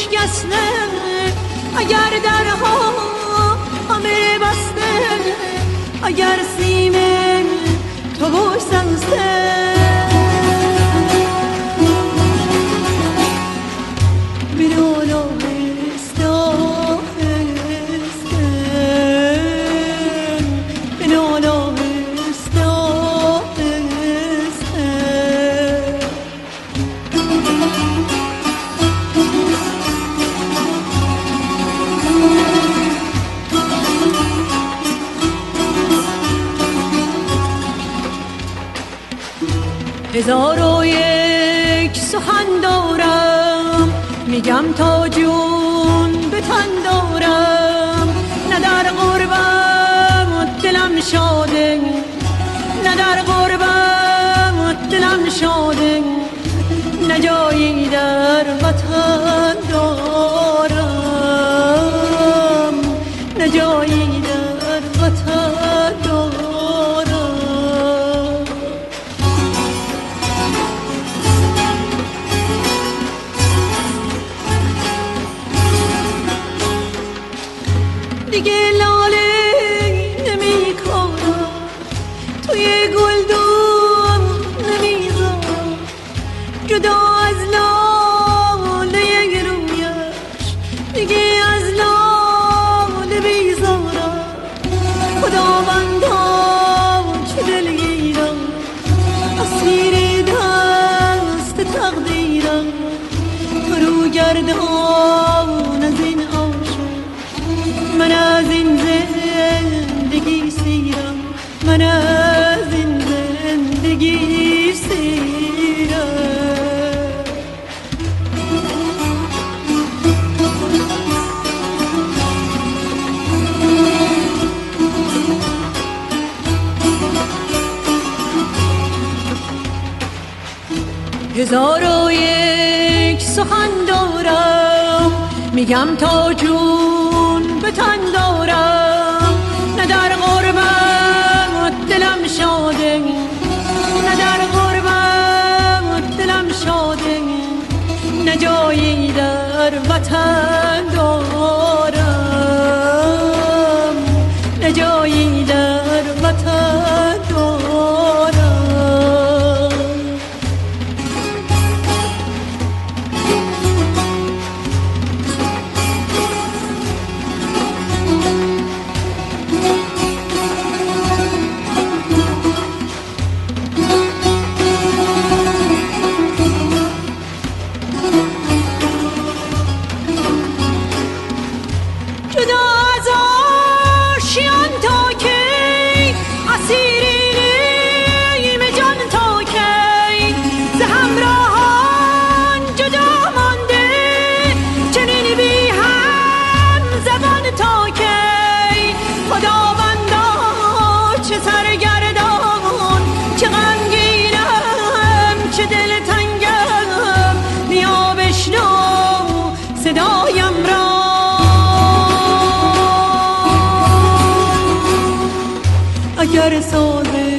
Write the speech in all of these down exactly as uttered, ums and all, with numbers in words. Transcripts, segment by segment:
بشکسته، اگر درها همه بسته، اگر سیم تو بشسته. هزار و یک سخن دارم، میگم تا جون به تن دارم. نه در قربم دلم شاده، نه در قربم دلم شاده، نه جایی در وطن دارم، نه جایی در وطن دارم. دیگه لاله نمی کنم، توی گلدون نمیذارم، جدا از لاله رویش دیگه از لاله بیزارم. خداوندا چه دلگیرم، اسیر دست تقدیرم، فرو گردان از این من از این زندگی سیرم، من از این زندگی سیرم. هزار و یک سخن دارم، میگم تا جون به تن دارم. نه در قربم دلم شاده، نه در قربم دلم شاده، نه جایی در وطن دارم، نه جایی در وطن دارم. اگر ساده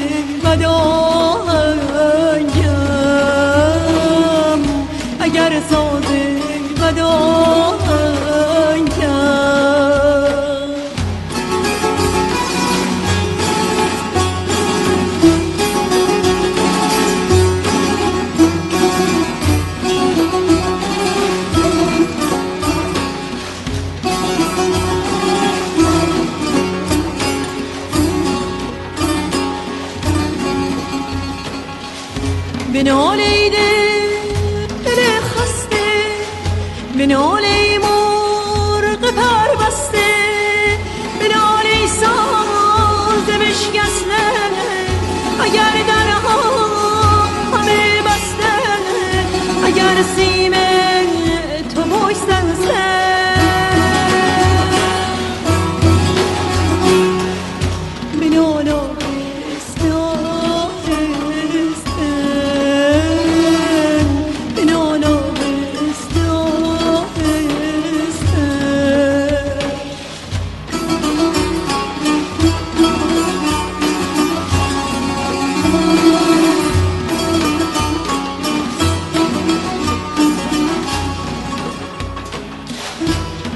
بدایم، اگر ساده بدایم، به ناله دل خسته، به ناله مرغ پر بسته، به ناله ساز بشکسته، اگر درها همه بسته، اگر سیم تو بشسته. به ناله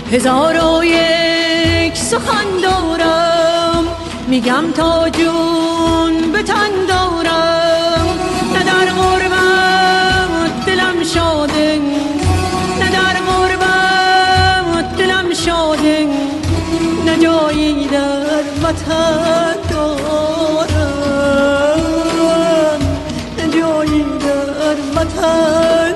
هزار و یک سخن دارم میگم تا جون به تن دارم. نه در غربت دلم شاده، نه در غربت دلم شاده، نه جایی در وطن دارم، نه جایی در وطن